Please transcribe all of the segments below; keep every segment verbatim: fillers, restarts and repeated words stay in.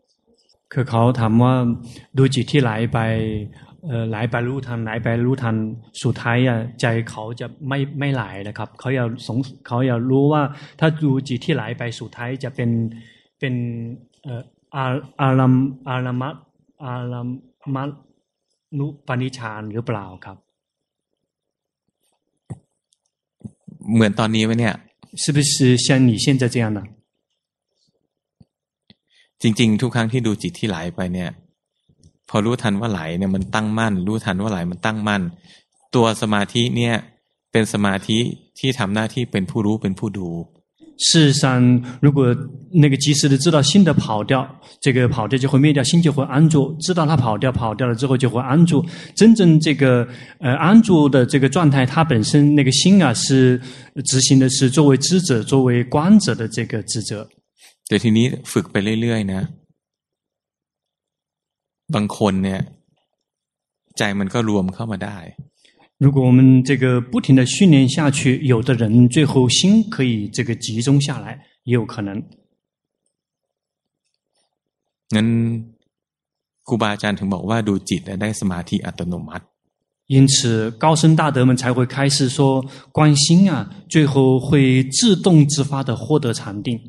คือเขาถามว่าดูจิตที่ไหลไปเอ่อไหลไปรู้ทันไหลไปรู้ทันสุดท้ายอ่ะใจเขาจะไม่ไม่ไหลนะครับเขาอยากสงเขาอยากรู้ว่าถ้าดูจิตที่ไหลไปสุดท้ายจะเป็นเป็นเอ่ออาอารามอารามะอารามะนุปนิชฌานหรือเปล่าครับเหมือนตอนนี้ไหมเนี่ย是不是像你现在这样的จริงๆทุกครั้งที่ดูจิตที่ไหลไปเนี่ยพอรู้ทันว่าไหลเนี่ยมันตั้งมั่นรู้ทันว่าไหลมันตั้งมั่นตัวสมาธิเนี่ยเป็นสมาธิที่ทำหน้าที่เป็นผู้รู้เป็นผู้ดู事实上如果那个及时的知道心的跑掉这个跑掉就会灭掉心就会安住知道它跑掉跑掉了之后就会安住真正这个呃安住的这个状态它本身那个心啊是执行的是作为知者作为观者的这个职责แต่ทีนี้ฝึกไปเรื่อยๆนะบางคนเนี่ยใจมันก็รวมเข้ามาได้如果我们这个不停的训练下去有的人最后心可以这个集中下来也有可能งั้นครูบาอาจารย์ถึงบอกว่าดูจิตได้สมาธิอัตโนมัติ因此高僧大德们才会开始说观心啊最后会自动自发的获得禅定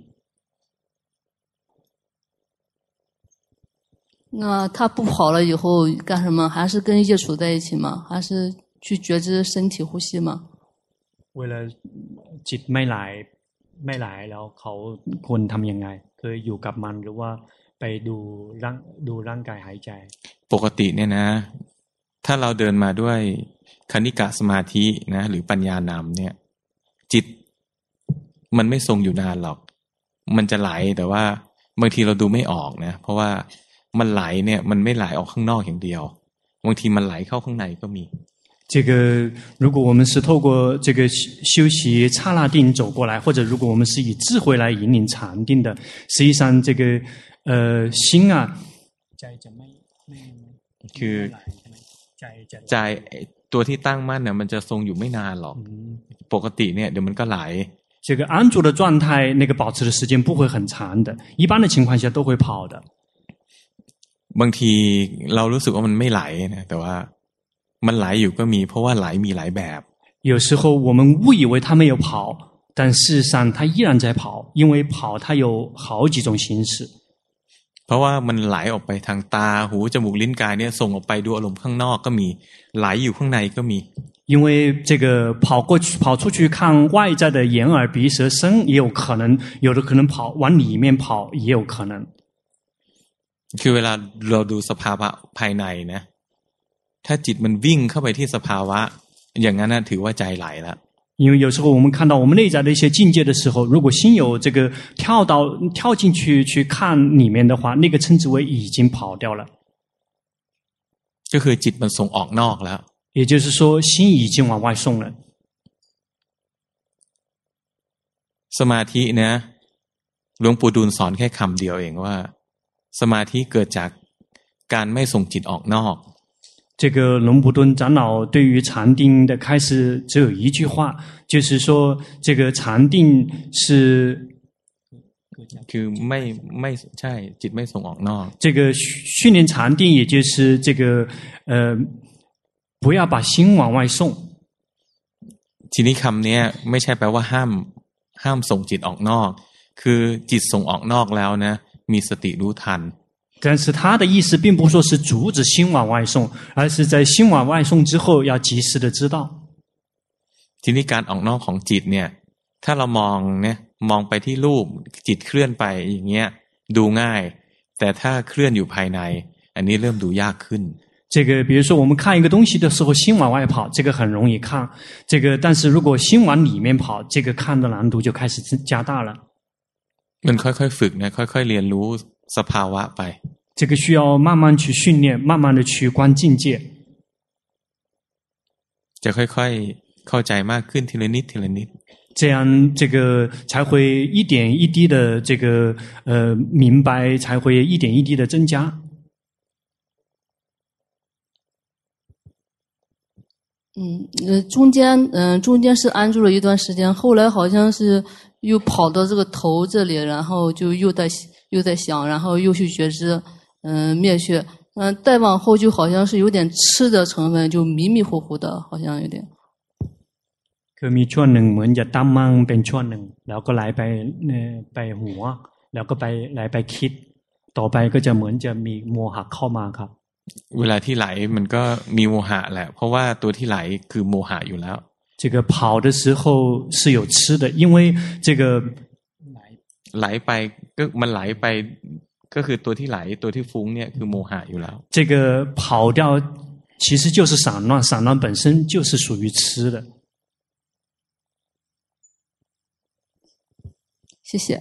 那他不跑了以后干什么？还是跟业处在一起吗？还是去觉知身体呼吸吗？ 为了จิตไม่ไหลไม่ไหลแล้วเขาควรทำยังไงคืออยู่กับมันหรือว่าไปดูร่างดูร่างกายหายใจปกติเนี่ยนะถ้าเราเดินมาด้วยคณิกะสมาธินะหรือปัญญานามเนี่ยจิตมันไม่ทรงอยู่นานหรอกมันจะไหลแต่ว่าบางทีเราดูไม่ออกนะเพราะว่ามันไหลเนี่ยมันไม่ไหลออกข้างนอกอย่างเดียวบางทีมันไหลเข้าข้างในก็มี这个如果我们是透过这个修习刹那定走过来或者如果我们是以智慧来引领禅定的实际上这个呃心啊ใจจะไม่ไม่คือใจใจตัวที่ตั้งมั่นเนี่ยมันจะทรงอยู่ไม่นานหรอกปกติเนี่ยเดี๋ยวมันก็ไหล这个安住的状态那个保持的时间不会很长的一般的情况下都会跑的บางทีเรารู้สึกว่ามันไม่ไหลนะแต่ว่ามันไหลอยู่ก็มีเพราะว่าไหลมีหลายแบบ有时候我们误以为它没有跑但事实上它依然在跑因为跑它有好几种形式เพราะว่ามันไหลออกไปทางตาหูจมูกลิ้นกายเนี่ยส่งออกไปดูอารมณ์ข้างนอกก็มีไหลอยู่ข้างในก็มี因为这个跑过去跑出去看外在的眼耳鼻舌身也有可能有的可能跑往里面跑也有可能คือเวลาเราดูสภาวะภายในนะถ้าจิตมันวิ่งเข้าไปที่สภาวะอย่างนั้นนะถือว่าใจไหลแล้ว因为有时候我们看到我们内在的一些境界的时候如果心有这个跳到跳进去去看里面的话那个称之为已经跑掉了ก็คือจิตมันส่งออกนอกแล้ว也就是说心已经往外送了สมาธินะหลวงปู่ดูลสอนแค่คำเดียวเองว่าสมาธิเกิดจากการไม่ส่งจิตออกนอก这个龙普顿长老对于禅定的开始只有一句话就是说这个禅定是คือไม่ไม่ใช่จิตไม่ส่งออกนอก这个训练禅定也就是这个呃不要把心往外送ทีนี้คำนี้ไม่ใช่แปลว่าห้ามห้ามส่งจิตออกนอกคือจิตส่งออกนอกแล้วนะมีสติรู้ทัน但是他的意思并不说是阻止心往外送而是在心往外送之后要及时的知道ทีนี้การออกนอกของจิตเนี่ยถ้าเรามองเนี่ยมองไปที่รูปจิตเคลื่อนไปอย่างเงี้ยดูง่ายแต่ถ้าเคลื่อนอยู่ภายในอันนี้เริ่มดูยากขึ้น这个比如说我们看一个东西的时候心往外跑这个很容易看这个但是如果心往里面跑这个看的难度就开始加大了มันค่อยๆฝึกนะค่อยๆเรียนรู้สภาวะไป这个需要慢慢去训练慢慢的去观境界จะค่อยๆเข้าใจมากขึ้นทีละนิดทีละนิด这样这个才会一点一滴的这个呃明白才会一点一滴的增加嗯呃中间嗯、呃、中间是安住了一段时间后来好像是又跑到这个头这里然后就又在又在想，然后又去觉知，嗯，灭去，嗯，再往后就好像是有点吃的成分，就迷迷糊糊的，好像有点。 คือมีช่วงหนึ่งเหมือนจะตั้งมั่งเป็นช่วงหนึ่งแล้วก็ไหลไปไปหัวแล้วก็ไปไหลไปคิดต่อไปก็จะเหมือนจะมีโมหะเข้ามาครับเวลาที่ไหลมันก็มีโมหะแหละเพราะว่าตัวที่ไหลคือโมหะอยู่แล้ว这个跑的时候是有吃的因为这个ไหลไปก็มันไหลไปก็คือตัวที่ไหลตัวที่ฟุ้งเนี่ยคือโมหะอยู่แล้ว这个跑掉其实就是散乱散乱本身就是属于吃的谢谢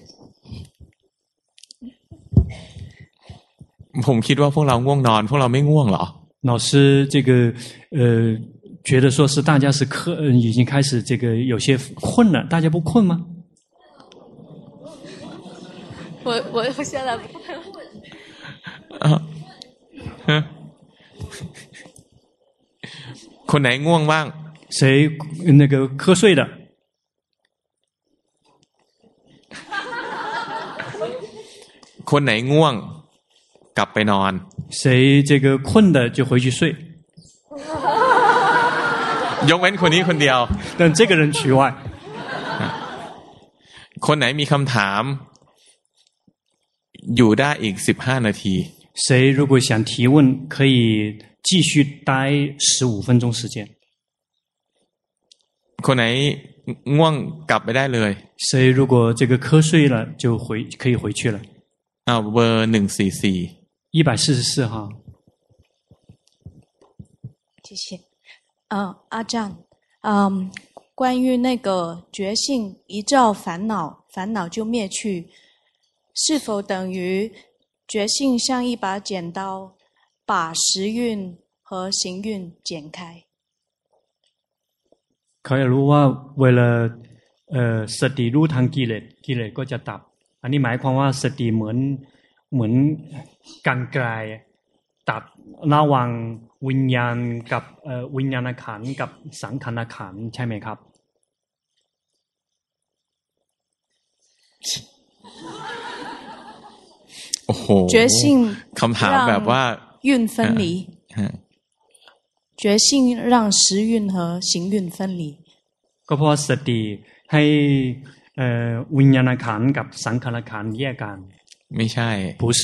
ผมคิดว่าพวกเราง่วงนอนพวกเราไม่ง่วงเหรอ老师这个呃觉得说是大家是课已经开始这个有些困了大家不困吗我我我现在不太困啊คนไหนง่วงบ้าง谁那个瞌睡的คนไหนง่วงกลับไปนอน谁这个困的就回去睡ยกเว้นคนนี้คนเดียว但这个人除外คนไหนมีคำถามอยู่ได้อีกสิบห้านาที谁如果想提问可以继续待十五分钟时间คนไหนง่วงกลับไปได้เลย谁如果这个瞌睡了就回可以回去了อ้าวเบอร์หนึ่งสี่สี่一百四十四号谢谢嗯阿占嗯关于那个觉性一照烦恼烦恼就灭去是否等于觉性像一把剪刀把时运和行运剪开เขาอยากรู้ว่าเวลาเอ่อสติรู้ทางกิเลสกิเลสก็จะดับอันนี้หมายความว่าสติเหมือนเหมือนกรรไกรตัดระหว่างวิญญาณกับเอ่อวิญญาณขันธ์กับสังขารขันธ์ใช่ไหมครับโอ้โห觉性คำถามแบบว่า运分离觉性让时运和行运分离ก็เพราะสติให้เอ่อวิญญาณขันธ์กับสังขารขันธ์แยกกันไม่ใช่不是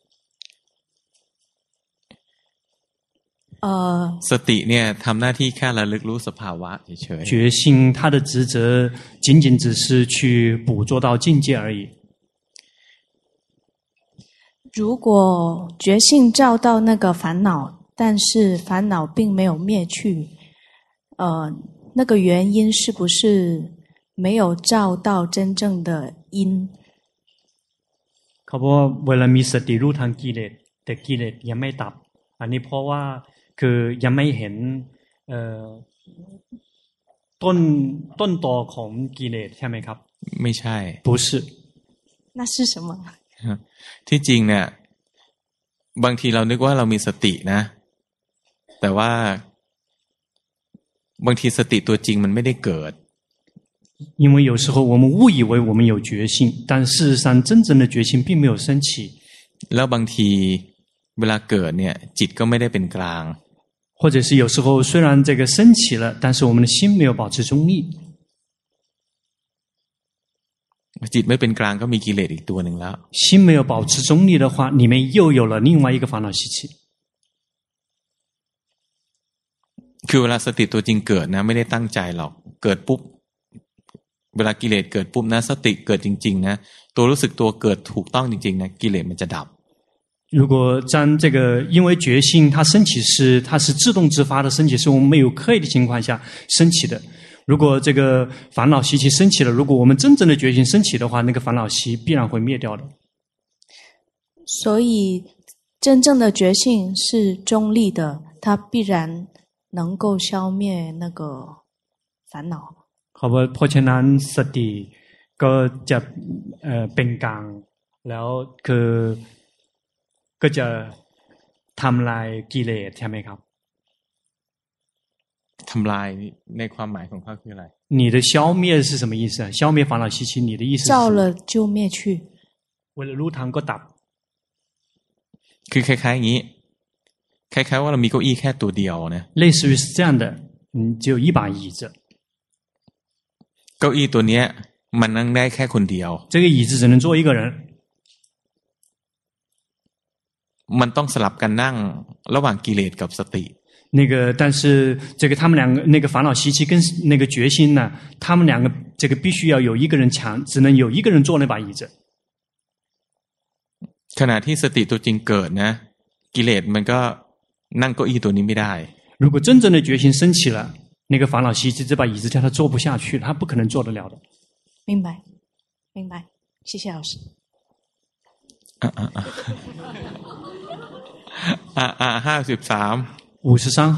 呃สติเนี่ยทำหน้าที่แค่ระลึกรู้สภาวะเฉยๆ觉性它的职责仅仅只是去捕捉到境界而已如果觉性照到那个烦恼但是烦恼并没有灭去呃那个原因是不是没有照到真正的因เขาบอกว่าเวลามีสติรู้ทางกิเลสแต่กิเลสยังไม่ดับอันนี้เพราะว่าคือยังไม่เห็นเอ่อต้นต้นตอของกิเลสใช่ไหมครับไม่ใช่不是那是什么ที่จริงเนี่ยบางทีเรานึกว่าเรามีสตินะแต่ว่าบางทีสติตัวจริงมันไม่ได้เกิด因为有时候我们误以为我们有觉性但事实上真正的觉性并没有升起แล้วบางทีเวลาเกิดเนี่ยจิตก็ไม่ได้เป็นกลาง或者是有时候虽然这个升起了但是我们的心没有保持中立จิตไม่เป็นกลางก็มีกิเลสอีกตัวหนึ่งแล้ว心没有保持中立的话里面又有了另外一个烦恼习气คือเวลาสติตัวจริงเกิดนะไม่ได้ตั้งใจหรอกเกิดปุ๊บเวลากิเลสเกิดปุ๊บนะสติเกิดจริงๆนะตัวรู้สึกตัวเกิดถูกต้องจริงๆนะกิเลสมันจะดับ如果将这个因为觉性它升起是它是自动自发的升起是我们没有刻意的情况下升起的如果这个烦恼习气升起了如果我们真正的觉性升起的话那个烦恼习必然会灭掉的所以真正的觉性是中立的它必然能够消灭那个烦恼เขาบอกเพราะฉะนั้นสติก็จะเอ่อเป็นกลางแล้วคือก็จะทำลายกิเลสใช่ไหมครับทำลายในความหมายของเขาคืออะไร你的消灭是什么意思消灭烦恼习气你的意思是照了就灭去เวลารู้ทันก็ดับคือคล้ายๆอย่างนี้คล้ายๆว่าเรามีเก้าอี้แค่ตัวเดียวนะ类似于是这样的嗯只有一把椅子เก้าอี้ตัวเนี้ยมันนั่งได้แค่คนเดียว这个椅子只能坐一个人มันต้องสลับกันนั่งระหว่างกิเลสกับสติ那个，但是这个他们两个那个烦恼习气跟那个决心呢，他们两个这个必须要有一个人抢，只能有一个人坐那把椅子。 ขณะที่สติตัวจริงเกิดนะกิเลสมันก็นั่งเก้าอี้ตัวนี้ไม่ได้如果真正的决心升起了，那个烦恼习气这把椅子叫他坐不下去，他不可能坐得了的。 明白，明白，谢谢老师。 อ่าอ่าอ่าอ่าห้าสิบสาม五十三号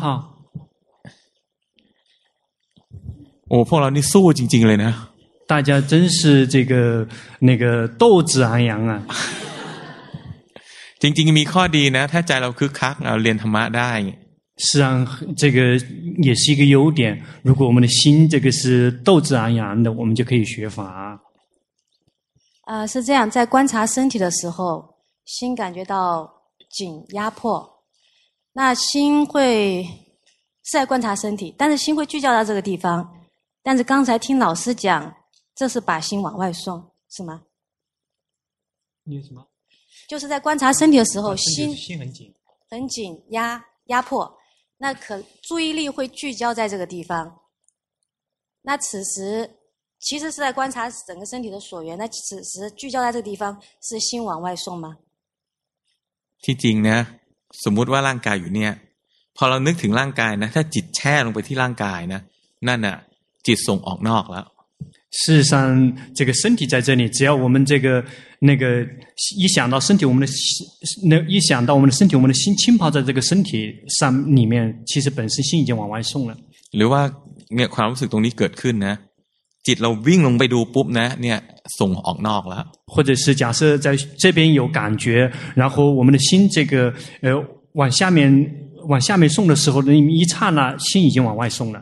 โอ้พวกเรานี่สู้จริงๆเลยนะ大家真是这个那个斗志昂扬啊จริงๆมีข้อดีนะถ้าใจเราคึกคักเราเรียนธรรมะได้是啊这个也是一个优点如果我们的心这个是斗志昂扬的我们就可以学法呃是这样在观察身体的时候心感觉到紧压迫那心会是在观察身体但是心会聚焦到这个地方但是刚才听老师讲这是把心往外送是吗你什么就是在观察身体的时候心心很紧很紧压压迫那可注意力会聚焦在这个地方那此时其实是在观察整个身体的所缘那此时聚焦在这个地方是心往外送吗ที่จริงนะสมมุติว่าร่างกายอยู่เนี่ยพอเรานึกถึงร่างกายนะถ้าจิตแช่ลงไปที่ร่างกายนะนั่นน่ะจิตส่งออกนอกแล้ว事实上这个身体在这里只要我们这个那个一想到身体我们的那一想到我们的身体我们的心浸泡在这个身体上里面其实本身心已经往外送了หรือว่าเนี่ยความรู้สึกตรงนี้เกิดขึ้นนะจิตเราวิ่งลงไปดูปุ๊บนะเนี่ยส่งออกนอกแล้ว或者是假设在这边有感觉然后我们的心这个呃往下面往下面送的时候那一刹那心已经往外送了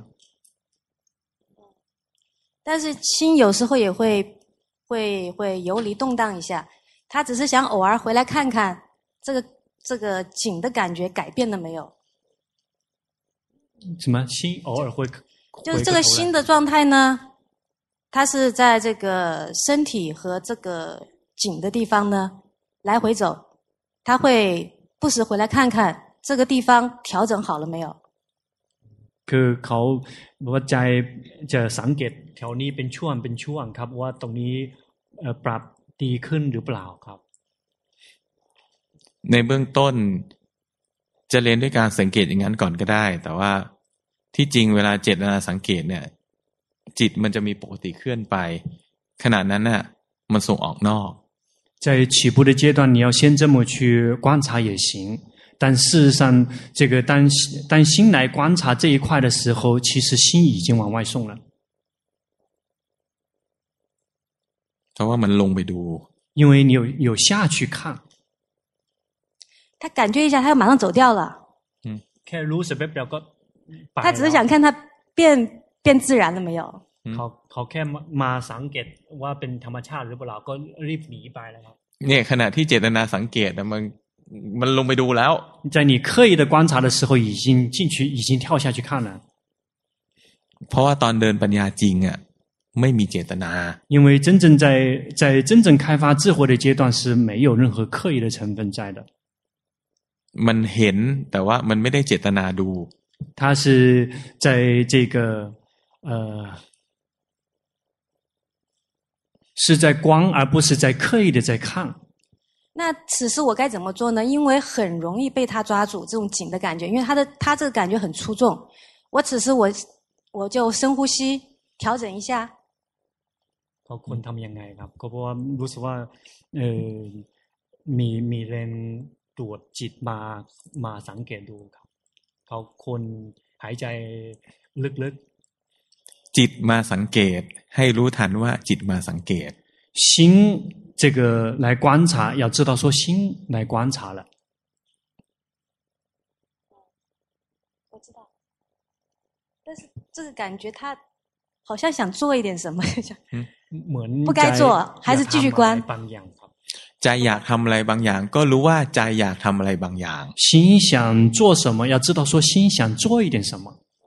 但是心有时候也会会会游离动荡一下他只是想偶尔回来看看这个这个紧的感觉改变了没有什么心偶尔会就是这个心的状态呢它是在这个身体和这个紧的地方呢来回走他会不时回来看看这个地方调整好了没有คือเขาว่าใจจะสังเกตแถวนี้เป็นช่วงเป็นช่วงครับว่าตรงนี้ปรับดีขึ้นหรือเปล่าครับในเบื้องต้นจะเรียนด้วยการสังเกตอย่างนั้นก่อนก็ได้แต่ว่าที่จริงเวลาเจตนาสังเกตเนี่ยจิตมันจะมีปกติเคลื่อนไปขณะนั้นน่ะมันส่งออกนอก在起步的阶段你要先这么去观察也行但事实上这个当当心来观察这一块的时候其实心已经往外送了เพราะว่ามันลงไปดู因为你有有下去看他感觉一下他又马上走掉了嗯แค่รู้สึกแป๊บเดียวก็他只是想看他变变自然了没有เขาเขาแค่มาสังเกตว่าเป็นธรรมชาติหรือเปล่าก็รีบหนีไปแล้วครับเนี่ยขณะที่เจตนาสังเกตมันมันลงไปดูแล้ว在你刻意的观察的时候已经进去已经跳下去看了เพราะว่าตอนเดินปัญญาจริงอ่ะไม่มีเจตนา因为真正在在真正开发智慧的阶段是没有任何刻意的成分在的มันเห็นแต่ว่ามันไม่ได้เจตนาดู它是在这个呃是在观而不是在刻意的在看那此时我该怎么做呢因为很容易被他抓住这种紧的感觉因为他的他这个感觉很出众我此时我我就深呼吸调整一下เขาควรทำยังไงครับก็เพราะว่ารู้สึกว่าเอ่อมีมีแรงตรวจจิตมามาสังเกตดูครับเขาควรหายใจลึกๆจิตมาสังเกตให้รู้ทันว่าจิตมาสังเกต心这个来观察要知道说心来观察了我知道但是这个感觉他好像想做一点什么嗯เหมือน不该做还是继续观ใจอยากทำอะไรบางอย่างก็รู้ว่าใจอยากทำอะไรบางอย่าง心想做什么要知道说心想做一点什么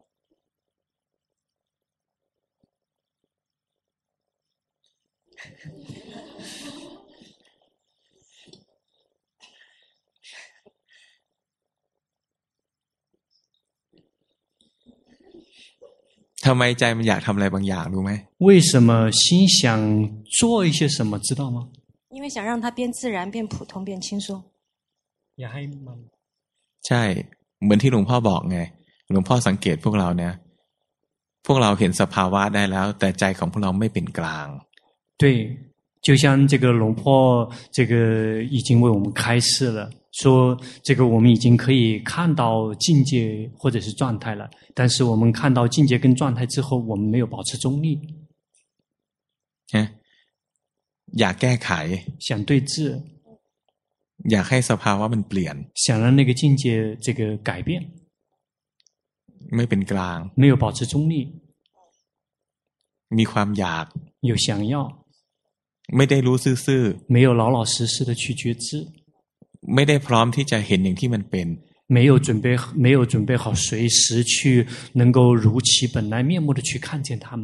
ทำไมใจมันอยากทำอะไรบางอย่างรู้ไหม为什么心想做一些什么知道吗因为想让它变自然变普通变轻松อยากให้มันใช่เหมือนที่หลวงพ่อบอกไงหลวงพ่อสังเกตพวกเราเนี่ยพวกเราเห็นสภาวะได้แล้วแต่ใจของพวกเราไม่เป็นกลาง对就像这个龙婆这个已经为我们开示了说这个我们已经可以看到境界或者是状态了但是我们看到境界跟状态之后我们没有保持中立อยากแก้ไข想对治อยากให้สภาวะมันเปลี่ยน想让那个境界这个改变ไม่เป็นกลาง没有保持中立มีความอยาก有想要ไม่ได้รู้ซื่อๆ没有老老实实的去觉知ไม่ได้พร้อมที่จะเห็นอย่างที่มันเป็น没有准备没有准备好随时去能够如其本来面目的去看见他们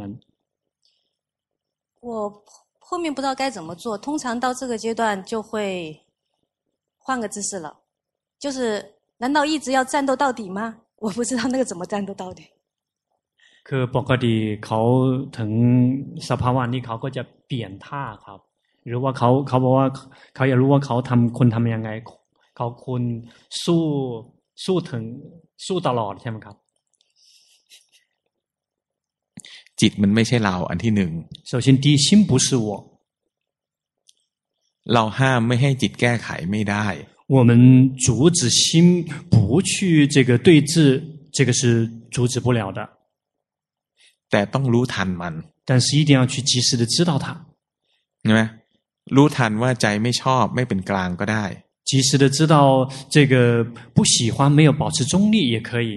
我后面不知道该怎么做通常到这个阶段就会换个姿势了就是难道一直要战斗到底吗我不知道那个怎么战斗到底คือปกติเขาถึงสภาวะนี้เขาก็จะเปลี่ยนท่าครับหรือว่าเขาเขาบอกว่าเขาอยากรู้ว่าเขาทำคนทำยังไงเขาคนสู้สู้ถึงสู้ตลอดใช่ไหมครับจิตมันไม่ใช่เราอันที่หนึ่ง首先第一心不是我เราห้ามไม่ให้จิตแก้ไขไม่ได้我们阻止心不去这个对峙这个是阻止不了的แต่ต้องรู้ทันมัน但是一定要去及时的知道它ใช่ไหมรู้ทันว่าใจไม่ชอบไม่เป็นกลางก็ได้及时的知道这个不喜欢没有保持中立也可以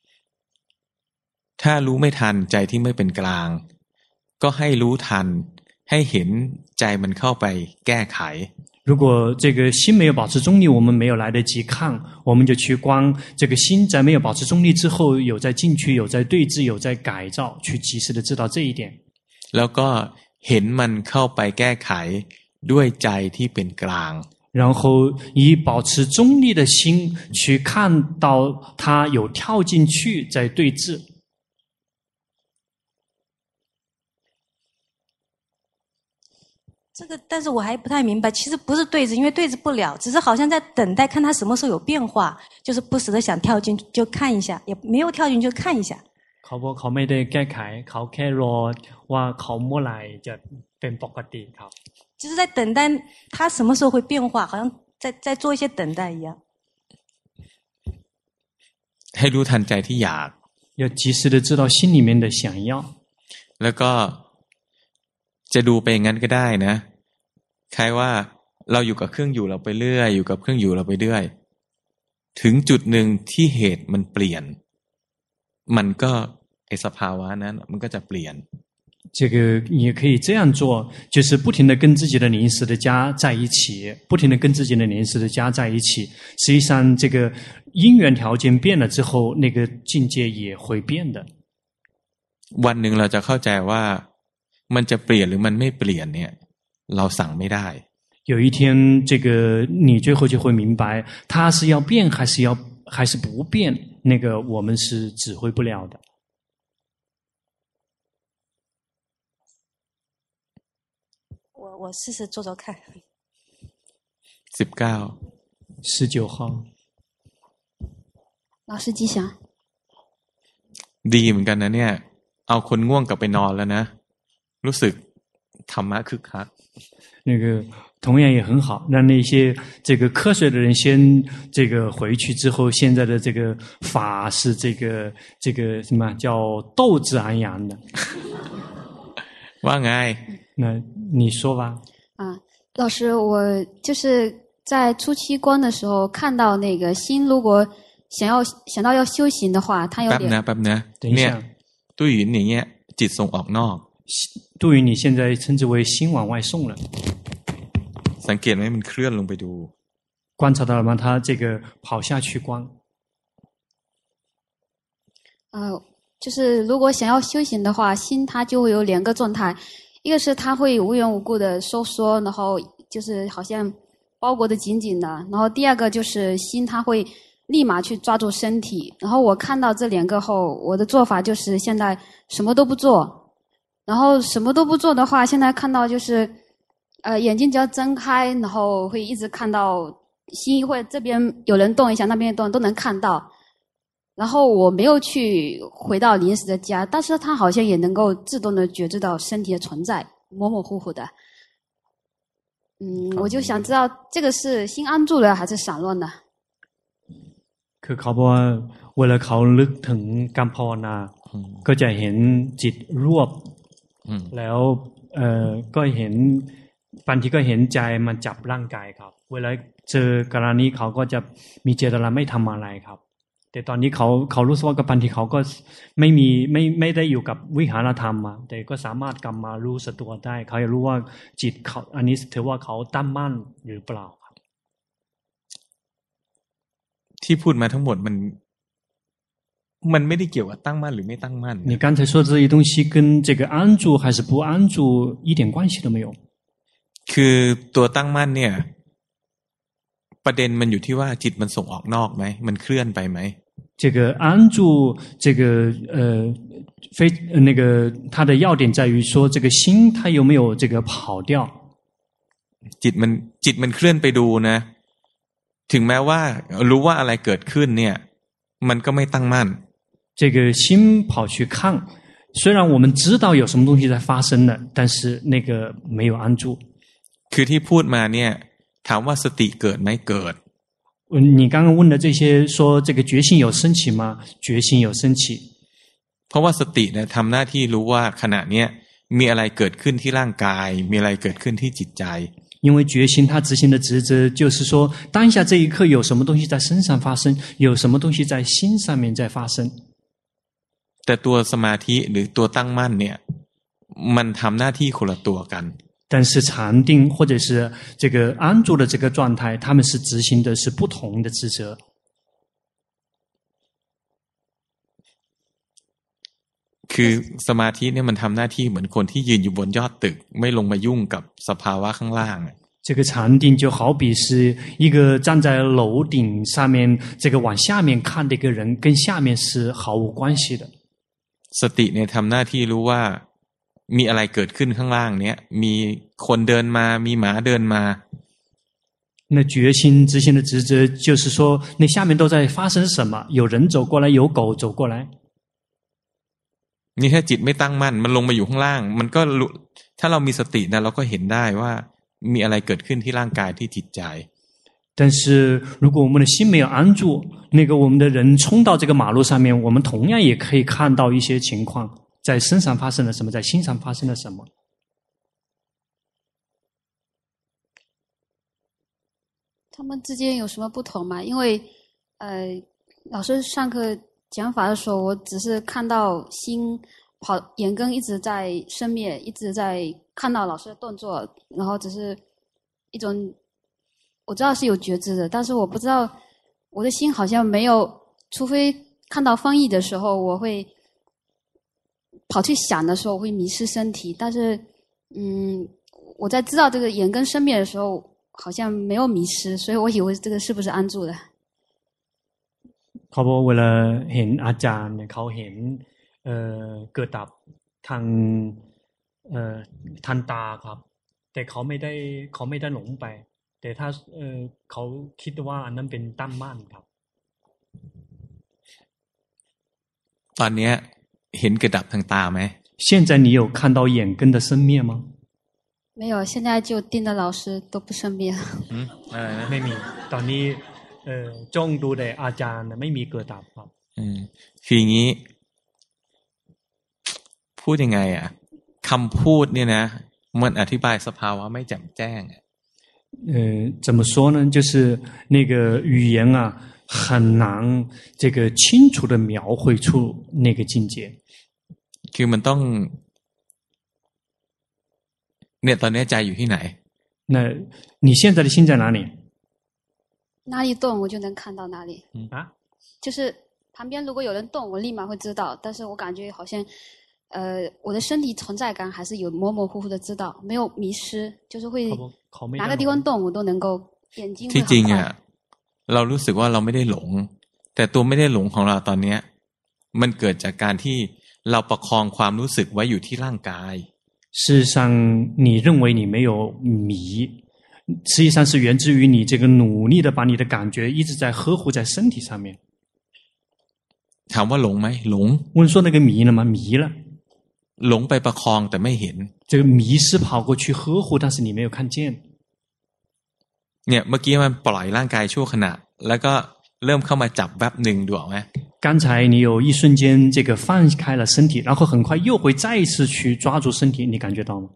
ถ้ารู้ไม่ทันใจที่ไม่เป็นกลางก็ให้รู้ทันให้เห็นใจมันเข้าไปแก้ไข如果这个心没有保持中立我们没有来得及看我们就去观这个心在没有保持中立之后有在进去有在对峙有在改造去及时的知道这一点แล้วก็เห็นมันเข้าไปแก้ไขด้วยใจที่เป็นกลาง然后以保持中立的心去看到它有跳进去在对峙这个但是我还不太明白其实不是对峙因为对峙不了只是好像在等待看它什么时候有变化就是不时的想跳进就看一下也没有跳进就看一下เขาบอกเขาไม่ได้แก้ไขเขาแค่รอว่าเขาเมื่อไหร่จะเป็นปกติครับ就是在等待它什么时候会变化好像在在做一些等待一样ให้รู้ทันใจที่อยาก要及时的知道心里面的想要แล้วก็จะดูไปอย่างนั้นก็ได้นะคล้ายว่าเราอยู่กับเครื่องอยู่เราไปเรื่อยอยู่กับเครื่องอยู่เราไปเรื่อยถึงจุดหนึ่งที่เหตุมันเปลี่ยนมันก็ไอสภาวะนั้นมันก็จะเปลี่ยน这个你也可以这样做就是不停的跟自己的灵识的家在一起不停的跟自己的灵识的家在一起实际上这个因缘条件变了之后那个境界也会变的วันหนึ่งเราจะเข้าใจว่ามันจะเปลี่ยนหรือมันไม่เปลี่ยนเนี่ยเราสั่งไม่ได้有一天这个你最后就会明白它是要变还是要还是不变那个我们是指挥不了的我我试试做做看สิบเก้า十九号老师吉祥ดีเหมือนกันนะเนี่ยเอาคนง่วงกลับไปนอนแล้วนะรู้สึกธรรมะคึกคัก那个同样也很好让那些这个瞌睡的人先这个回去之后现在的这个法是这个这个什么叫斗志昂扬的ว่าไง那你说吧啊老师我就是在初期观的时候看到那个心如果想要想到要修行的话他有点แป๊บนะแป๊บนะเนี่ยตุ้ยหยินอย่างเงี้ยจิตส่งออกนอก对于你现在称之为心往外送了สังเกตไหมมันเคลื่อนลงไปดู观察到了吗？他这个跑下去观。 呃，就是如果想要修行的话，心它就会有两个状态，一个是它会无缘无故的收缩，然后就是好像包裹的紧紧的，然后第二个就是心它会立马去抓住身体。然后我看到这两个后，我的做法就是现在什么都不做，然后什么都不做的话，现在看到就是呃眼睛只要睁开，然后会一直看到心会这边有人动一下，那边动都能看到。然后我没有去回到临时的家，但是他好像也能够自动的觉知到身体的存在，模模糊糊的。嗯，我就想知道这个是心安住了还是散乱的？ คือเขาบอกว่าเวลาเขาลึกถึงการภาวนาก็จะเห็นจิตรวบแล้วเอ่อก็เห็นบางทีก็เห็นใจมันจับร่างกายครับเวลาเจอกรณีเขาก็จะมีเจตนาไม่ทำอะไรครับแต่ตอนนี้เขาเขารู้สึกว่ากับบางทีเขาก็ไม่มีไม่ไม่ได้อยู่กับวิหารธรรมมาแต่ก็สามารถกลับมารู้สึกตัวได้เขาอยากรู้ว่าจิตเขาอันนี้ถือว่าเขาตั้งมั่นหรือเปล่าครับที่พูดมาทั้งหมดมันมันไม่ได้เกี่ยวกับตั้งมั่นหรือไม่ตั้งมั่น你刚才说的这些东西跟这个安住还是不安住一点关系都没有คือตัวตั้งมั่นเนี่ยประเด็นมันอยู่ที่ว่าจิตมันส่งออกนอกไหมมันเคลื่อนไปไหม这个安住这个呃非那个它的要点在于说这个心它有没有这个跑掉จิตมันจิตมันเคลื่อนไปดูนะถึงแม้ว่ารู้ว่าอะไรเกิดขึ้นเนี่ยมันก็ไม่ตั้งมั่น这个心跑去看虽然我们知道有什么东西在发生了但是那个没有安住คือที่พูดมาเนี่ยถามว่าสติเกิดไหมเกิด你刚刚问的这些说这个觉性有升起吗觉性有升起เพราะว่าสติเนี่ยทำหน้าที่รู้ว่าขณะเนี้ยมีอะไรเกิดขึ้นที่ร่างกายมีอะไรเกิดขึ้นที่จิตใจ因为觉性它执行的职责就是说当下这一刻有什么东西在身上发生有什么东西在心上面在发生แต่ตัวสมาธิหรือตัวตั้งมั่นเนี่ยมันทำหน้าที่คนละตัวกัน但是禅定或者是这个安住的这个状态他们是执行的是不同的职责คือสมาธิเนี่ยมันทำหน้าที่เหมือนคนที่ยืนอยู่บนยอดตึกไม่ลงมายุ่งกับสภาวะข้างล่าง这个禅定就好比是一个站在楼顶上面这个往下面看的一个人跟下面是毫无关系的สติเนี่ยทำหน้าที่รู้ว่ามีอะไรเกิดขึ้นข้างล่างเนี้ยมีคนเดินมามีหมาเดินมา那觉心执行的职责就是说那下面都在发生什么有人走过来有狗走过来นี่ถ้าจิตไม่ตั้งมั่นมันลงมาอยู่ข้างล่างมันก็ถ้าเรามีสตินะเราก็เห็นได้ว่ามีอะไรเกิดขึ้นที่ร่างกายที่จิตใจ但是如果我们的心没有安住那个我们的人冲到这个马路上面我们同样也可以看到一些情况在身上发生了什么在心上发生了什么他们之间有什么不同吗因为呃老师上课讲法的时候我只是看到心跑眼根一直在生灭一直在看到老师的动作然后只是一种我知道是有觉知的但是我不知道我的心好像没有除非看到翻译的时候我会跑去想的时候我会迷失身体但是嗯我在知道这个眼根生灭的时候好像没有迷失所以我以为这个是不是安住的เขาบอกเวลาเห็นอาจารย์เนี่ยเขาเห็นเอ่อเกิดดับทางเอ่อทันตาครับแต่เขาไม่ได้เขาไม่ได้หลงไปแต่ถ้าเอ่อเขาคิดว่าอันนั้นเป็นตั้งมั่นครับตอนนี้เห็นเกิดดับทางตาไหม现在你有看到眼根的生灭吗没有现在就盯着老师都不生灭อืมอะไรนะไม่มีตอนนี้เอ่อจ้องดูแต่อาจารย์ไม่มีเกิดดับครับอืมคืออย่างงี้พูดยังไงอ่ะคำพูดเนี่ยนะมันอธิบายสภาวะไม่แจ่มแจ้ง呃怎么说呢就是那个语言啊很难这个清楚的描绘出那个境界คือมันต้องเนี่ยตอนนี้ใจอยู่ที่ไหน那你现在的心在哪里？ 哪里动我就能看到哪里。 嗯啊， 就是旁边如果有人动，我立马会知道。但是我感觉好像，呃，我的身体存在感还是有模模糊糊的知道，没有迷失，就是会哪个地方动我都能够眼睛会很快。 ที่จริงอ่ะเรารู้สึกว่าเราไม่ได้หลงแต่ตัวไม่ได้หลงของเราตอนเนี้ยมันเกิดจากการที่เราประคองความรู้สึกไว้อยู่ที่ร่างกาย事实上你认为你没有迷，实际上是源自于你这个努力的把你的感觉一直在呵护在身体上面。 ถามว่าหลงไหมหลง问说那个迷了吗？迷了。 หลงไปประคองแต่ไม่เห็น这个迷失跑过去呵护，但是你没有看见。 เนี่ยเมื่อกี้มันปล่อยร่างกายชั่วขณะแล้วก็เริ่มเข้ามาจับแวบหนึ่งดูออกไหม刚才你有一瞬间这个放开了身体，然后很快又会再一次去抓住身体，你感觉到吗？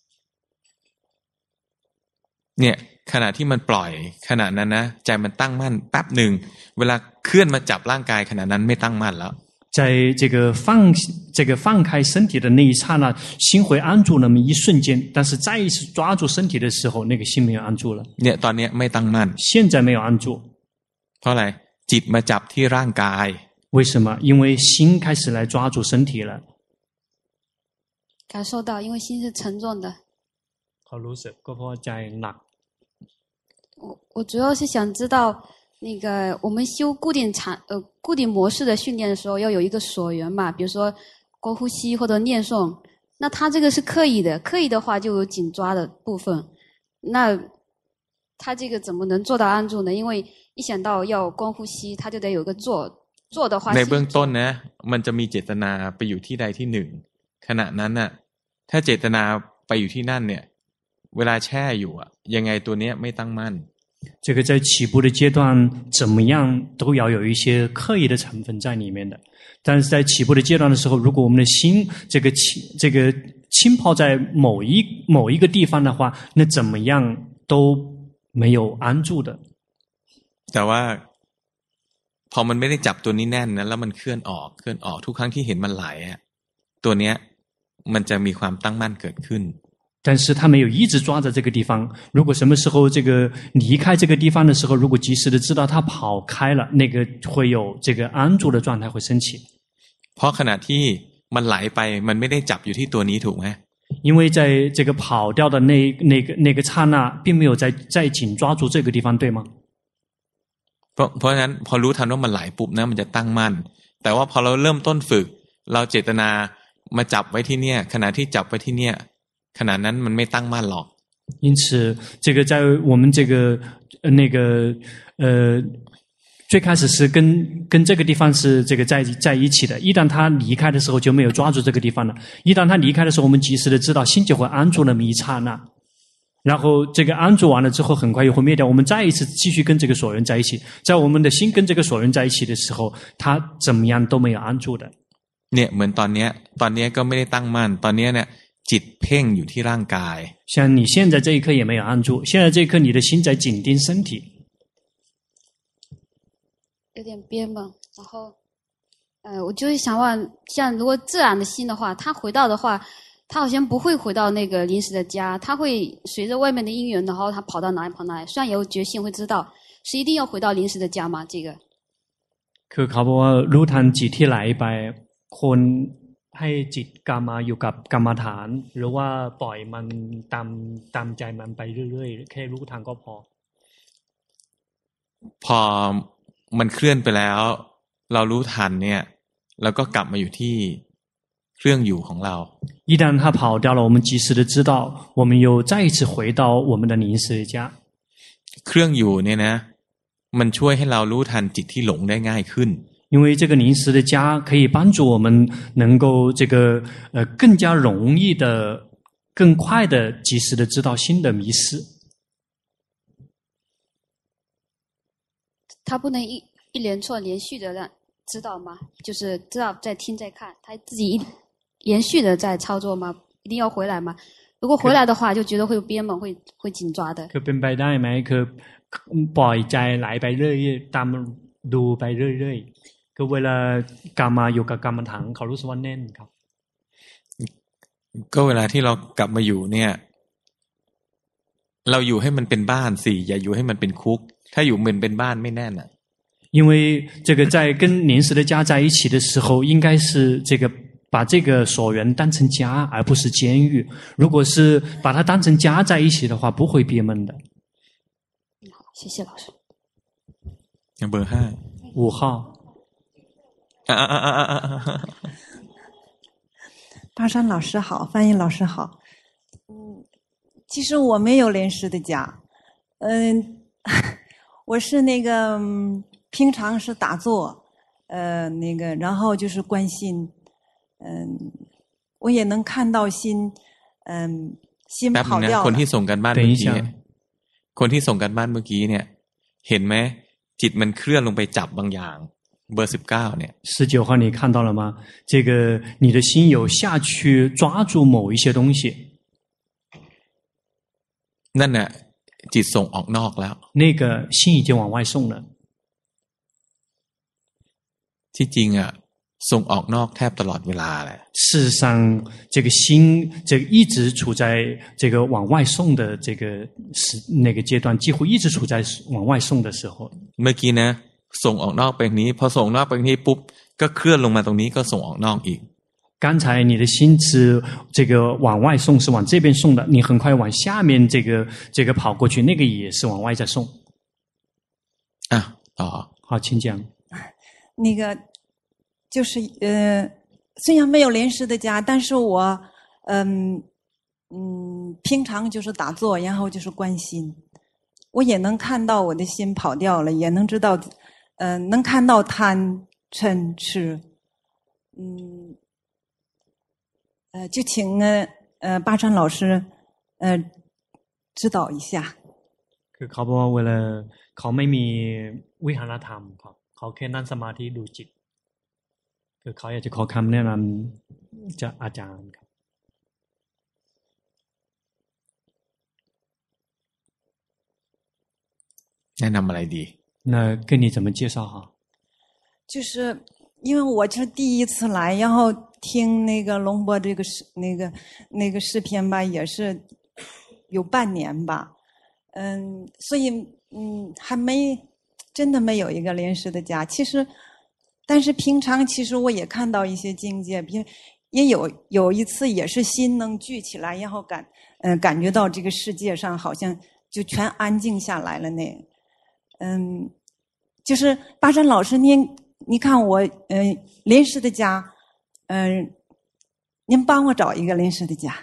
เนี่ยขณะที่มันปล่อยขณะนั้นนะใจมันตั้งมั่นแป๊บหนึ่งเวลาเคลื่อนมาจับร่างกายขณะนั้นไม่ตั้งมั่นแล้ว在这个放这个放开身体的那一刹那，心会安住那么一瞬间，但是再一次抓住身体的时候，那个心没有安住了。 เนี่ยตอนนี้ไม่ตั้งมั่น现在没有安住， เพราะอะไรจิตมาจับที่ร่างกาย为什么？因为心开始来抓住身体了。 感受到，因为心是沉重的。 เขารู้สึกก็เพราะใจหนัก。 我我主要是想知道。那个我们修固定禅呃固定模式的训练的时候，要有一个所缘嘛，比如说观呼吸或者念诵。那他这个是刻意的，刻意的话就有紧抓的部分。那他这个怎么能做到安住呢？因为一想到要观呼吸，他就得有个做做的话。 ในเบื้องต้นนะมันจะมีเจตนาไปอยู่ที่ใดที่หนึ่งขณะนั้นน่ะถ้าเจตนาไปอยู่ที่นั่นเนี่ยเวลาแช่อยู่อ่ะยังไงตัวเนี้ยไม่ตั้งมั่น。 这个在起步的阶段怎么样都要有一些刻意的成分在里面的，但是在起步的阶段的时候，如果我们的心这个起这个浸泡在某一某一个地方的话，那怎么样都没有安住的。 แต่ว่าพอมันไม่ได้จับตัวนี้แน่นนะแล้วมันเคลื่อนออกเคลื่อนออกทุกครั้งที่เห็นมันไหลอ่ะตัวเนี้ยมันจะมีความตั้งมั่นเกิดขึ้น但是他没有一直抓在这个地方，如果什么时候这个离开这个地方的时候，如果及时的知道他跑开了，那个会有这个安住的状态会升起。 เพราะขณะที่มันไหลไปมันไม่ได้จับอยู่ที่ตัวนี้ถูกไหม因为在这个跑掉的那那个那个刹那并没有在在紧抓住这个地方，对吗？ เพราะเพราะฉะนั้นพอรู้ทันว่ามันไหลปุ๊บนะมันจะตั้งมั่นแต่ว่าพอเราเริ่มต้นฝึกเราเจตนามาจับไว้ที่เนี่ยขณะที่จับไว้ที่เนี่ยขณะนั้นมันไม่ตั้งมั่นหรอก因此这个在我们这个那个呃最开始是跟跟这个地方是这个在在一起的，一旦他离开的时候就没有抓住这个地方了，一旦他离开的时候我们及时的知道心就会安住那么一刹那，然后这个安住完了之后很快又会灭掉，我们再一次继续跟这个所缘在一起，在我们的心跟这个所缘在一起的时候，他怎么样都没有安住的。 เนี่ยเหมือนตอนเนี้ยตอนเนี้ยก็ไม่ได้ตั้งมั่นตอนเนี้ยเนี่ยจิตเพ่งอยู่ที่ร่างกาย像你现在这一刻也没有安住，现在这一刻你的心在紧盯身体， 有点憋闷。然后，呃，我就是想问，像如果自然的心的话，他回到的话，他好像不会回到那个临时的家，他会随着外面的因缘，然后他跑到哪里跑哪里。虽然有觉性会知道，是一定要回到临时的家吗？这个？ คือเขาบอกว่ารู้ทันจิตที่ไหลไปคนให้จิตกลับมาอยู่กับกรรมฐานหรือว่าปล่อยมันตามตามใจมันไปเรื่อยๆแค่รู้ทันก็พอพอมันเคลื่อนไปแล้วเรารู้ทันเนี่ยแล้วก็กลับมาอยู่ที่เครื่องอยู่ของเรา一旦它跑掉了我们及时的知道我们又再一次回到我们的临时的家เครื่องอยู่เนี่ยนะมันช่วยให้เรารู้ทันจิตที่หลงได้ง่ายขึ้น因为这个临时的家可以帮助我们能够这个呃更加容易的、更快的、及时的知道心的迷失。 他不能一一连串连续的让知道吗？就是知道在听在看，他自己一连续的在操作吗？一定要回来吗？如果回来的话，就觉得会憋闷，会会紧抓的。 คือเป็นไปได้ไหมคือปล่อยใจไหลไปเรื่อยๆตามดูไปเรื่อยๆก็เวลากลับมาอยู่กับกรรมฐานเขารู้สึกว่าแน่นครับก็เวลาที่เรากลับมาอยู่เนี่ยเราอยู่ให้มันเป็นบ้านสิอย่าอยู่ให้มันเป็นคุกถ้าอยู่มันเป็นบ้านไม่แน่นอ่ะ因为这个在跟临时的家在一起的时候，应该是这个把这个所缘当成家，而不是监狱。如果是把它当成家在一起的话，不会憋闷的。 好，谢谢老师。 เบอร์ห้า五号。 大山老师好，翻译老师好。嗯，其实我没有临时的家，嗯，我是那个。嗯平常是打坐，呃，那个，然后就是观心，嗯，我也能看到心，嗯，心跑掉了。 คนที่ส่งกันบ้านเมื่อกี้คนที่ส่งกันบ้านเมื่อกี้เนี่ยเห็นไหมจิตมันเคลื่อนลงไปจับบางอย่างเบอร์สิบเก้าเนี่ย十九号你看到了吗？这个你的心有下去抓住某一些东西， นั่นน่ะจิตส่งออกนอกแล้ว那个心已经往外送了。 ที่จริงอ่ะส่งออกนอกแทบตลอดเวลาแหละ事实上这个心这个一直处在这个往外送的这个时那个阶段几乎一直处在往外送的时候เมื่อกี้นะส่งออกนอกไปนี้พอส่งนอกไปนี้ปุ๊บก็เคลื่อนลงมาตรงนี้ก็ส่งออกนอกอีก刚才你的心是这个往外送是往这边送的你很快往下面这个这个跑过去那个也是往外在送อ่ะต่อ好请讲那个就是呃，虽然没有临时的家，但是我嗯嗯，平常就是打坐，然后就是观心，我也能看到我的心跑掉了，也能知道，呃，能看到贪嗔痴，嗯，呃，就请呃呃巴川老师呃指导一下。 คือเขาบอกว่าเวลาเขาไม่มีวิหารธรรมครับเขาแค่นั่งสมาธิดูจิตคือเขาอยากจะขอคำแนะนำจากอาจารย์ครับแนะนำอะไรดี那跟你怎么介绍哈就是因为我是第一次来然后听那个龙波这个那个那个视频吧也是有半年吧嗯所以嗯还没真的没有一个临时的家其实但是平常其实我也看到一些境界比也有有一次也是心能聚起来然后感嗯、呃、感觉到这个世界上好像就全安静下来了那嗯就是巴山老师您你看我嗯、呃、临时的家嗯、呃、您帮我找一个临时的家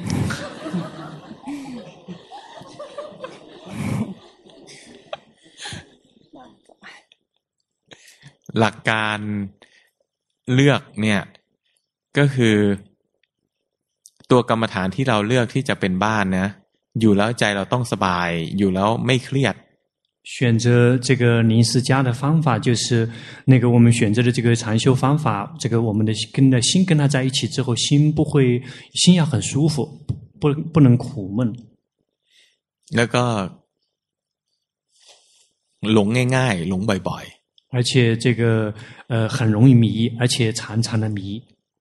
หลักการเลือกเนี่ยก็คือตัวกรรมฐานที่เราเลือกที่จะเป็นบ้านนะอยู่แล้วใจเราต้องสบายอยู่แล้วไม่เครียด选择这个临时家的方法就是那个我们选择的这个禅修方法这个我们的跟的心跟他在一起之后心不会心要很舒服不不能苦闷แล้วก็หลงง่ายๆหลงบ่อยๆ而且这个呃很容易迷而且常常的迷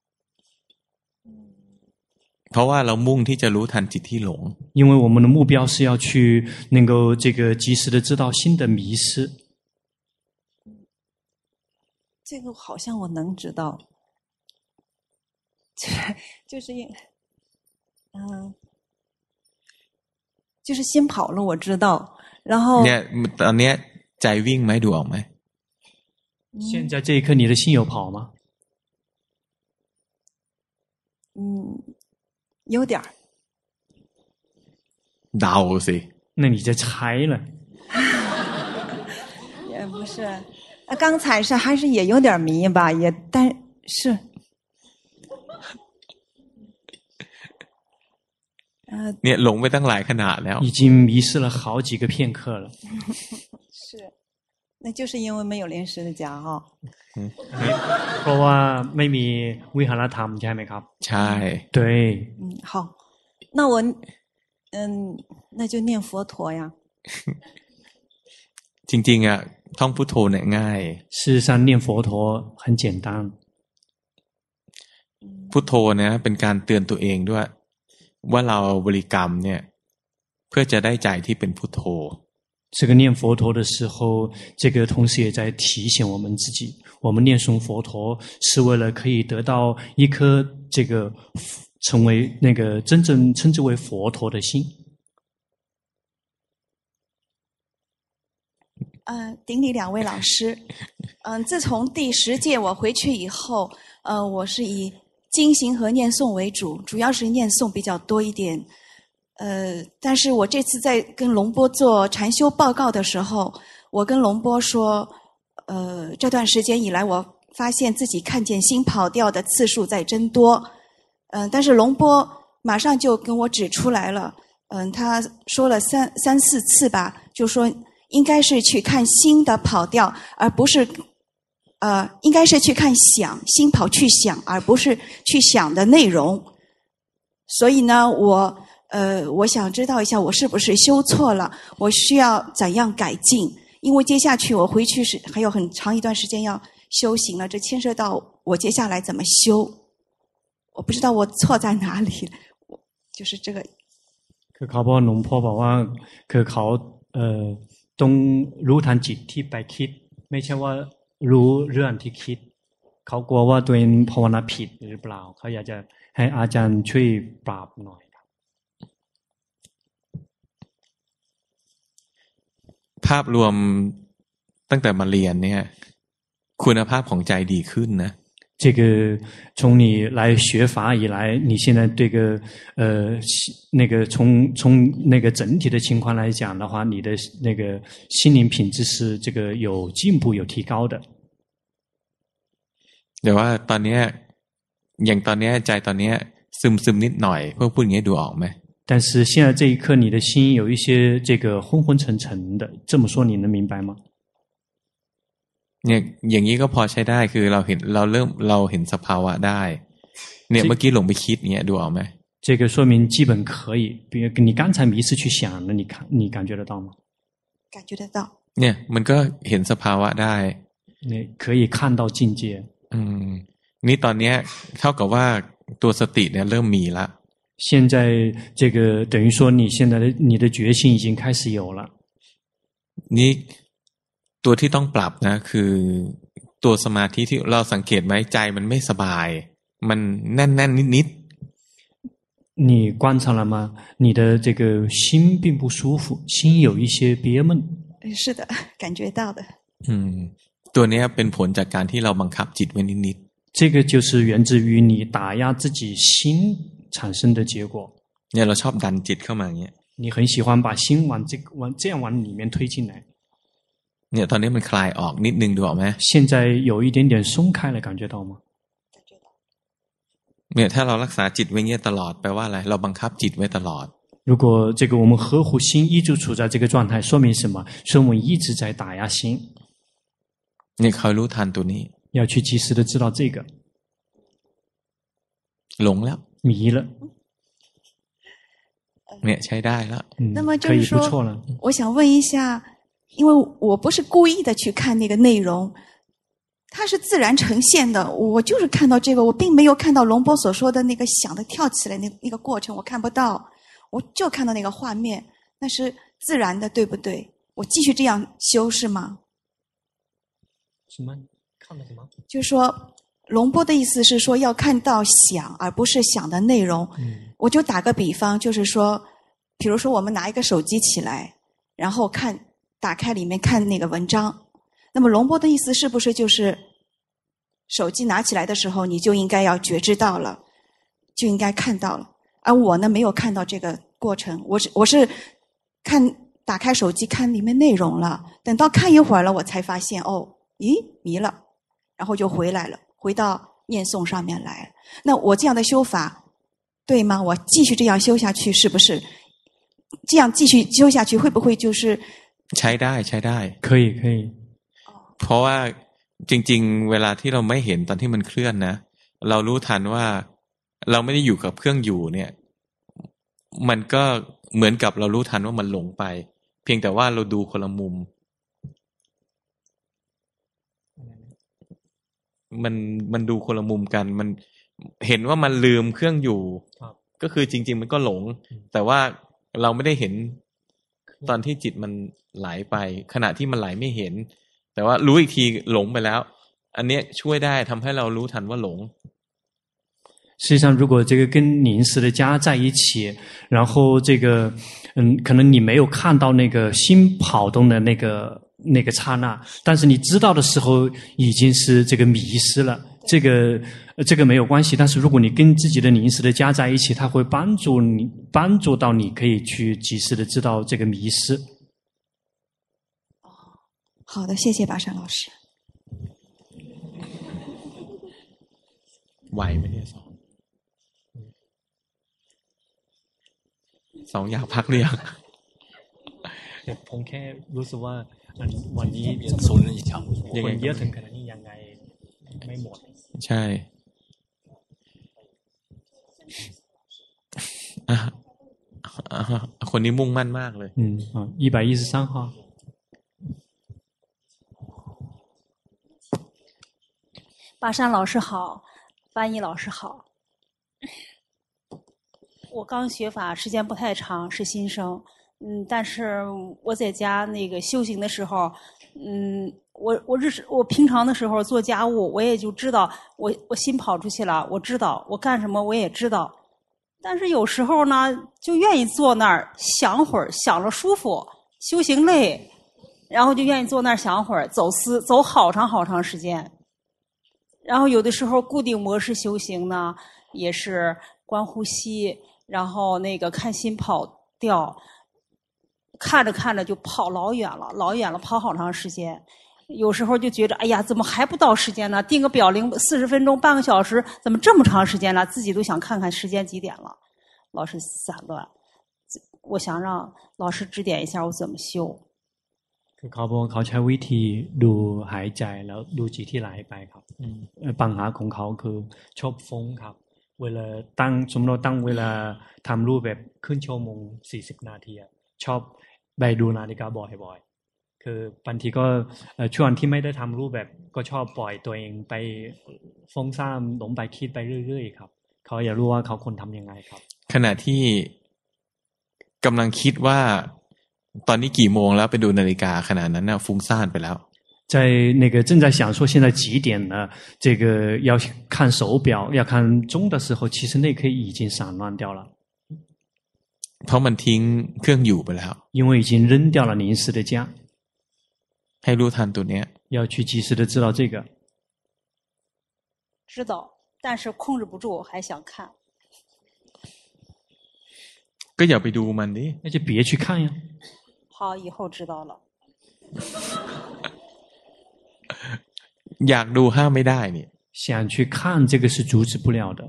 เพราะว่าเรามุ่งที่จะรู้ทันจิตที่หลง因为我们的目标是要去能够这个及时的知道心的迷失这个好像我能知道就是嗯就是心跑了我知道然后เนี่ยตอนเนี้ยใจวิ่งไหมดูออกไหม现在这一刻你的心有跑吗嗯有点เดาสิ那你在猜了也不是刚才是还是也有点迷吧也但是เนี่ยหลงไปตั้งหลายขนาดแล้ว已经迷失了好几个片刻了是那就是因为没有临时的家哈เพราะว่าไม่มีวิหารธรรมใช่ไหมครับใช่对嗯好那我嗯那就念佛陀呀จริงๆอ่ะท่องพุทโธเนี่ยง่าย事实上念佛陀很简单พุทโธเนี่ยเป็นการเตือนตัวเองด้วยว่าเราบริกรรมเนี่ยเพื่อจะได้ใจที่เป็นพุทโธ这个念佛陀的时候，这个同时也在提醒我们自己，我们念诵佛陀是为了可以得到一颗这个成为那个真正称之为佛陀的心。 呃，顶礼两位老师。嗯、呃，自从第十届我回去以后，呃，我是以经行和念诵为主，主要是念诵比较多一点。呃，但是我这次在跟龙波做禅修报告的时候，我跟龙波说，呃，这段时间以来，我发现自己看见心跑掉的次数在增多。嗯、呃，但是龙波马上就跟我指出来了，嗯、呃，他说了三三四次吧，就说应该是去看心的跑掉，而不是，呃，应该是去看想，心跑去想，而不是去想的内容。所以呢，我。呃，我想知道一下我是不是修错了，我需要怎样改进？因为接下去我回去是还有很长一段时间要修行了，这牵涉到我接下来怎么修。我不知道我错在哪里，就是这个。 คือเขาบอกหลวงพ่อบอกว่าคือเขาเอ่อต้องรู้ทันจิตที่ไปคิดไม่ใช่ว่ารู้เรื่องที่คิดเขากลัวว่าตัวเองภาวนาผิดหรือเปล่าเขาอยากจะให้อาจารย์ช่วยปราบหน่อยภาพรวมตั้งแต่มาเรียนเนี่ยคุณภาพของใจดีขึ้นนะ这个从你来学法以来，你现在这个呃那个从从那个整体的情况来讲的话，你的那个心灵品质是这个有进步有提高的。 แต่ว่าตอนนี้อย่างตอนนี้ใจตอนนี้ซึมซึมนิดหน่อยพวกพูดอย่างนี้ดูออกไหม但是现在这一刻，你的心有一些这个昏昏沉沉的，这么说你能明白吗？ เนี่ยอย่างนี้ก็พอใช้ได้คือเราเห็นเราเริ่มเราเห็นสภาวะได้เนี่ยเมื่อกี้หลงไปคิดเนี่ยดูออกไหม这个说明基本可以，比如你刚才迷失去想了，你看你感觉得到吗？ 感觉得到。 เนี่ยมันก็เห็นสภาวะได้你可以看到境界。 อืมนี่ตอนนี้เท่ากับว่าตัวสติเนี่ยเริ่มมีละ现在这个等于说你现在的你的决心已经开始有了。 นี่ตัวที่ต้องปรับนะคือตัวสมาธิที่เราสังเกตไหมใจมันไม่สบายมันแน่นๆนิดๆ你观察了吗？你的这个心并不舒服，心有一些憋闷。 是的，感觉到的。 อืมตัวนี้เป็นผลจากการที่เราบังคับจิตไว้นิดๆ这个就是源自于你打压自己心产生的结果。 เนี่ยเราชอบดันจิตเข้ามาอย่างเงี้ย你很喜欢把心往这往这样往里面推进来。 เนี่ยตอนนี้มันคลายออกนิดนึงดูออกไหม现在有一点点松开了，感觉到吗？ 感觉到。 เนี่ยถ้าเรารักษาจิตไว้เงี้ยตลอดแปลว่าอะไรเราบังคับจิตไว้ตลอด如果这个我们呵护心一直处在这个状态，说明什么？说明我们一直在打压心。 เนี่ยคอยรู้ทันตัวนี้要去及时的知道这个。 หลงแล้ว迷了。 เนี่ยใช้ได้แล้ว那么就是说我想问一下，因为我不是故意的去看那个内容，它是自然呈现的，我就是看到这个，我并没有看到龙波所说的那个想的跳起来那那个过程，我看不到，我就看到那个画面，那是自然的，对不对？我继续这样修是吗？ 什么？看到什么？ 就是说龙波的意思是说要看到想，而不是想的内容。嗯，我就打个比方，就是说，比如说我们拿一个手机起来，然后看，打开里面看那个文章。那么龙波的意思是不是就是手机拿起来的时候，你就应该要觉知到了，就应该看到了。而我呢，没有看到这个过程，我是我是看打开手机看里面内容了，等到看一会儿了，我才发现哦，咦，迷了，然后就回来了。回到念诵上面来，那我这样的修法对吗？我继续这样修下去，是不是这样继续修下去，会不会就是ใช้ได้ใช้ได้可以可以เพราะว่าจริงๆเวลาที่เราไม่เห็นตอนที่มันเคลื่อนนะเรารู้ทันว่าเราไม่ได้อยู่กับเครื่องอยู่เนี่ยมันก็เหมือนกับเรารู้ทันว่ามันหลงไปเพียงแต่ว่าเราดูคนละมุมมันมันดูคนละมุมกันมันเห็นว่ามันลืมเครื่องอยู่ก็คือจริงๆมันก็หลงแต่ว่าเราไม่ได้เห็นตอนที่จิตมันไหลไปขณะที่มันไหลไม่เห็นแต่ว่ารู้อีกทีหลงไปแล้วอันนี้ช่วยได้ทำให้เรารู้ทันว่าหลง实际上，如果这个跟临时的家在一起，然后这个，嗯，可能你没有看到那个心跑动的那个那个刹那，但是你知道的时候已经是这个迷失了。这个这个没有关系，但是如果你跟自己的临时的家在一起，它会帮助你，帮助到你可以去及时的知道这个迷失。 好的，谢谢巴山老师。 ไหวไหมเนี่ยสองสองอยากพักหรือยังผมแค่รู้สึกว่าวันนี้熟人一场คนเยอะถึงขนาดนี้ยังไงไม่หมดใช่คนนี้มุ่งมั่นมากเลยอืมอ่า一百一十三号巴山老师好，翻译老师好。我刚学法时间不太长，是新生。嗯，但是我在家那个修行的时候，嗯，我我日我平常的时候做家务，我也就知道我我心跑出去了，我知道我干什么我也知道。但是有时候呢，就愿意坐那儿想会儿，想着舒服，修行累，然后就愿意坐那儿想会儿，走思走好长好长时间。然后有的时候固定模式修行呢，也是观呼吸，然后那个看心跑掉，看着看着就跑老远了，老远了，跑好长时间。有时候就觉着，哎呀，怎么还不到时间呢？定个表零四十分钟、半个小时，怎么这么长时间了？自己都想看看时间几点了，老是散乱。我想让老师指点一下我怎么修。 คือเขาบอกเขาใช้วิธีดูหายใจแล้วดูจิตที่ไหลไปครับปัญหาของเขาคือชอบฟุ้งครับเวลาตั้งสมมติเราตั้งเวลาทำรูปแบบครึ่งชั่วโมงสี่สิบนาทีชอบไปดูนาฬิกาบ่อยๆคือบางทีก็ช่วงที่ไม่ได้ทำรูปแบบก็ชอบปล่อยตัวเองไปฟุ้งซ่านหลงไปคิดไปเรื่อยๆครับเขาอยากรู้ว่าเขาควรทำยังไงครับขณะที่กำลังคิดว่าตอนนี้กี่โมงแล้วไปดูนาฬิกาขณะนั้นน่ะฟุ้งซ่านไปแล้ว在那个正在想说现在几点了，这个要看手表要看钟的时候，其实那刻已经散乱掉了。 เพราะมันทิ้งเครื่องอยู่ไปแล้ว因为已经扔掉了临时的家。 ให้รู้ทันตัวเนี้ย要去及时的知道这个。 知道，但是控制不住，还想看。 ก็อย่าไปดูมันดิ那就别去看呀。 好，以后知道了。 อยากดูห้ามไม่ได้นี่想去看这个是阻止不了的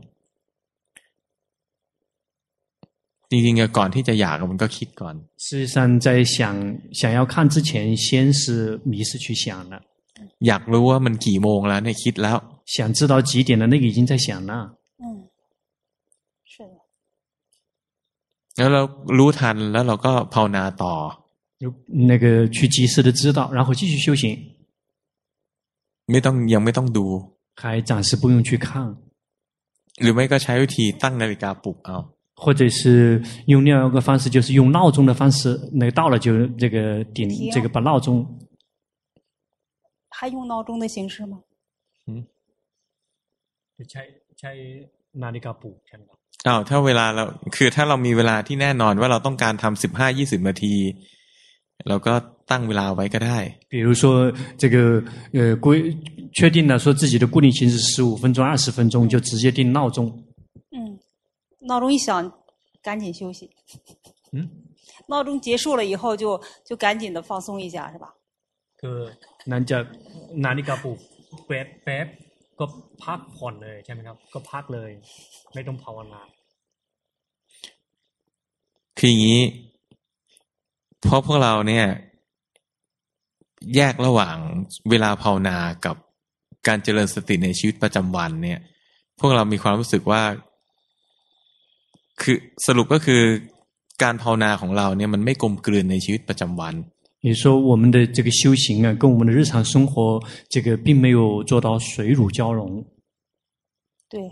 จริงๆก่อนที่จะอยากมันก็คิดก่อน事实上在想想要看之前先是迷失去想了อยากรู้ว่ามันกี่โมงแล้วเนี่ยคิดแล้ว想知道几点了那个已经在想了嗯是的แล้วเรารู้ทันแล้วเราก็ภาวนาต่อ那个去及时的知道然后继续修行ไม่ต้องยังไม่ต้องดู还暂时不用去看หรือไม่ก็ใช้วิธีตั้งนาฬิกาปลุกเอา或者是用另外一个方式就是用闹钟的方式那个到了就这个点这个把闹钟还用闹钟的形式吗嗯ใช้ใช้นาฬิกาปลุกใช่ไหมครับอ้าวถ้าเวลาเราคือถ้าเรามีเวลาที่แน่นอนว่าเราต้องการทำสิบห้ายี่สิบนาทีเราก็ตั้งเวลาไว้ก็ได้比如说这个呃规确定了说自己的固定形式十五分钟二十分钟就直接定闹钟嗯闹钟一响赶紧休息嗯闹钟结束了以后就就赶紧的放松一下是吧คือนั่นจะนาฬิกาปลุกแป๊บแป๊บก็พักผ่อนเลยใช่ไหมครับก็พักเลยไม่ต้องภาวนาคืออย่างนี้เพราะพวกเราเนี่ยแยกระหว่างเวลาภาวนากับการเจริญสติในชีวิตประจำวันเนี่ยพวกเรามีความรู้สึกว่าคือสรุปก็คือการภาวนาของเราเนี่ยมันไม่กลมกลืนในชีวิตประจำวัน也说我们的这个修行啊跟我们的日常生活这个并没有做到水乳交融对我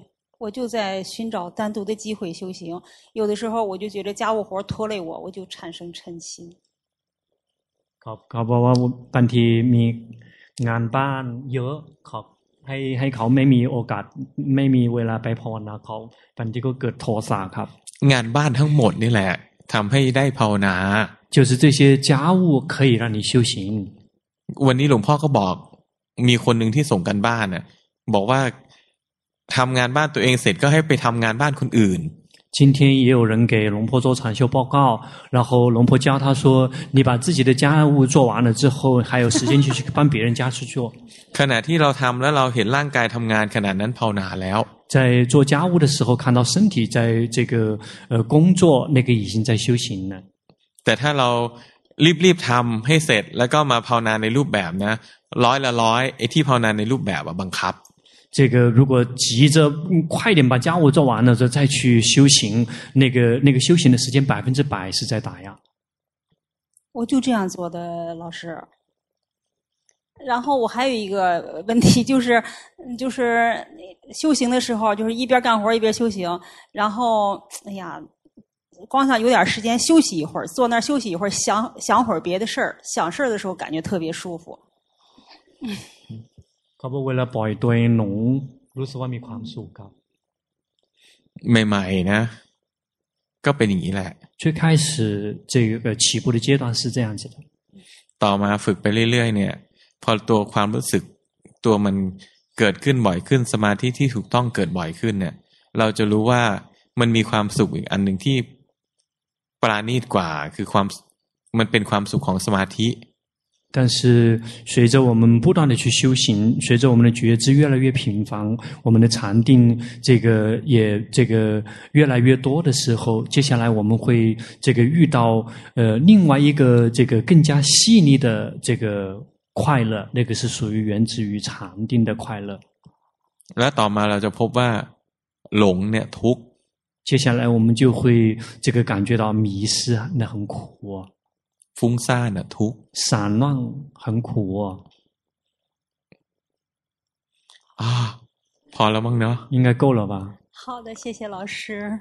我就在寻找单独的机会修行，有的时候我就觉得家务活拖累我，我就产生嗔心。 ครับเขาบอกว่าบางทีมีงานบ้านเยอะครับให้ให้เขาไม่มีโอกาสไม่มีเวลาไปภาวนาเขาบางทีก็เกิดโทสะครับงานบ้านทั้งหมดนี่แหละทำให้ได้ภาวนา就是这些家务可以让你修行วันนี้หลวงพ่อก็บอกมีคนหนึ่งที่ส่งกันบ้านน่ะบอกว่าทำงานบ้านตัวเองเสร็จก็ให้ไปทำงานบ้านคนอื่น今天也有人给龙婆做禅修报告，然后龙婆教他说：“你把自己的家务做完了之后，还有时间就去帮别人家去做。” ขณะที่เราทำแล้วเราเห็นร่างกายทำงานขนาดนั้นภาวนาแล้ว在做家务的时候，看到身体在这个呃工作，那个已经在修行了。 แต่ถ้าเรารีบๆทำให้เสร็จแล้วก็มาภาวนาในรูปแบบนะร้อยละร้อยไอ้ที่ภาวนาในรูปแบบอะบังคับ这个如果急着快点把家务做完了，再去修行，那个那个修行的时间百分之百是在打压。 我就这样做的，老师。然后我还有一个问题，就是就是修行的时候，就是一边干活一边修行，然后哎呀，光想有点时间休息一会儿，坐那儿休息一会儿，想想会儿别的事儿，想事儿的时候感觉特别舒服。嗯เขาบอกเวลาปล่อยตัวเองหลงรู้สึกว่ามีความสุขครับใหม่ๆนะก็เป็นอย่างนี้แหละ最开始这个起步的阶段是这样子的ต่อมาฝึกไปเรื่อยๆเนี่ยพอตัวความรู้สึกตัวมันเกิดขึ้นบ่อยขึ้นสมาธิที่ถูกต้องเกิดบ่อยขึ้นเนี่ยเราจะรู้ว่ามันมีความสุขอีกอันหนึ่งที่ปราณีตกว่าคือความมันเป็นความสุขของสมาธิ但是随着我们不断的去修行，随着我们的觉知越来越频繁，我们的禅定这个也这个越来越多的时候，接下来我们会这个遇到呃另外一个这个更加细腻的这个快乐，那个是属于源自于禅定的快乐。 และต่อมาเราจะพบว่าหลงเนี่ยทุกข์接下来我们就会这个感觉到迷失，那很苦啊。 ฟุ้งซ่านน่ะทุกข์散乱很苦啊อ่าพอแล้วมั้งเนาะ应该够了吧好的谢谢老师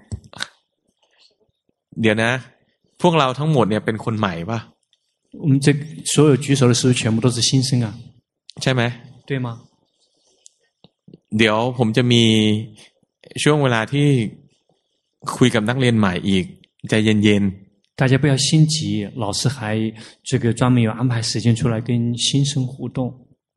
เดี๋ยวนะพวกเราทั้งหมดเนี่ยเป็นคนใหม่ป่ะ我们这所有举手的时候全部都是新生啊ใช่ไหม对吗เดี๋ยวผมจะมีช่วงเวลาที่คุยกับนักเรียนใหม่อีกใจเย็นๆ大家不要心急，老师还这个专门有安排时间出来跟新生互动。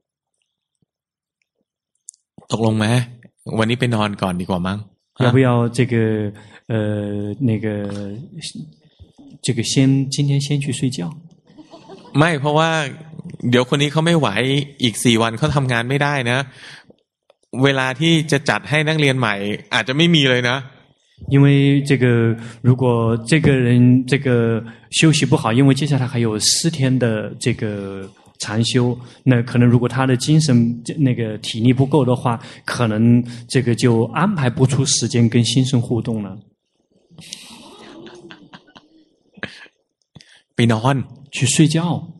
ตกลงไหมวันนี้ไปนอนก่อนดีกว่ามั้ง要不要这个呃那个这个先今天先去睡觉？ ไม่เพราะว่าเดี๋ยวคนนี้เขาไม่ไหวอีกสี่วันเขาทำงานไม่ได้นะเวลาที่จะจัดให้นักเรียนใหม่อาจจะไม่มีเลยนะ因为这个如果这个人这个休息不好，因为接下来还有四天的这个禅修，那可能如果他的精神那个体力不够的话，可能这个就安排不出时间跟新生互动了。 ไปนอน去睡觉